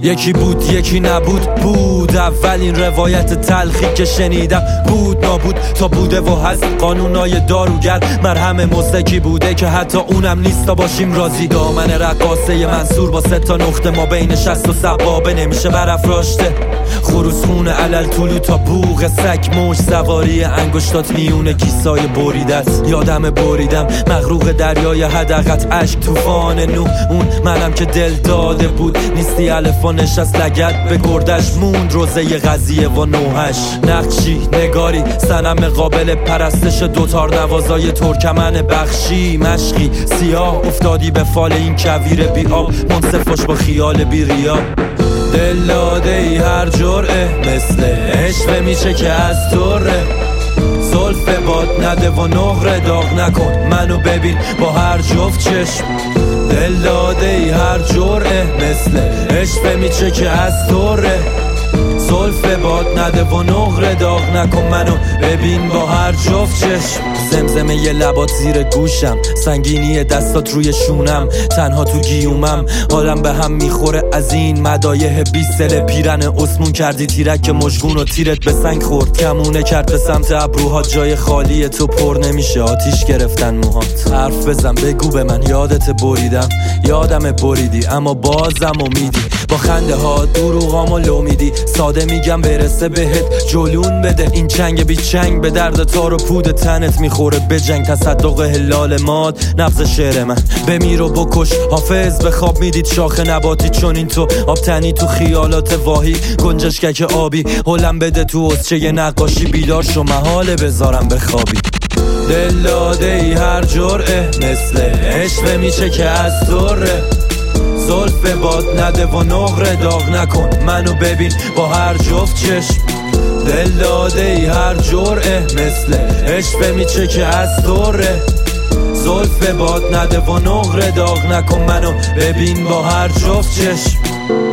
یکی بود یکی نبود بود، اولین روایت تلخی که شنیدم بود نابود تا بوده و هست. قانونای داروگر مرهم مزدکی بوده که حتی اونم نیست تا باشیم راضی. دامن رقاصه منصور با 3 تا نقطه ما بین 60 و سبابه نمیشه برافراشته. خروس خون علل طولو تا بوق سگ، موج سواری انگشتات میونه کیسای بریده است. یادم بریدم مغروق دریای حدقت اشک طوفان نو، اون منم که دل داده بود نیستی الف و نشست لگد به گردش موند روزه قضیه و نوحش. نقشی نگاری سنم قابل پرستش دوتار نوازای ترکمن بخشی، مشقی سیاه افتادی به فال این کویر بی آب، منصفش با خیال بی ریا. دل داده ای هر جرعه مثل عشق میشه که از طره، زلف باد نده و نقره داغ نکن منو ببین با هر جفت چشم. دل داده ای هر جرعه مثل عشق میشه که از طره، زلف باد نده و نقره داغ نکن منو ببین با هر جفت چشم. زمزمه یه لبات زیر گوشم، سنگینی دستات روی شونم، تنها تو گیومم حالم به هم میخوره از این مدایح 20 سله. پیرن اسمون کردی تیرک مشگون و تیرت به سنگ خورد، کمونه کرد به سمت ابروها جای خالی تو پر نمیشه آتیش گرفتن موهات. حرف بزن بگو به من یادت بریدم، یادم بریدی اما بازم امیدی، با خنده ها دروغامو لو میدی. ساده میگم برسه بهت جلون بده، این چنگ بی چنگ به درد تار و پود تنت میخوره. به جنگ تصدق هلال ماد نبض شعر من، بمیر و بکش حافظ به خواب میدید شاخ نباتی چون این تو آب تنی تو خیالات واهی. گنجشکک آبی هلم بده تو حسچه ی نقاشی، بیدار شو محاله بذارم بخوابی. دل داده ای هر جرعه مثل عشق میشه که از طره، زلف باد نده و نقره داغ نکن منو ببین با هر جفت چشم. دل داده ای هر جرعه مثل عشق میشه که از طره، زلف باد نده و نقره داغ نکن منو ببین با هر جفت چشم.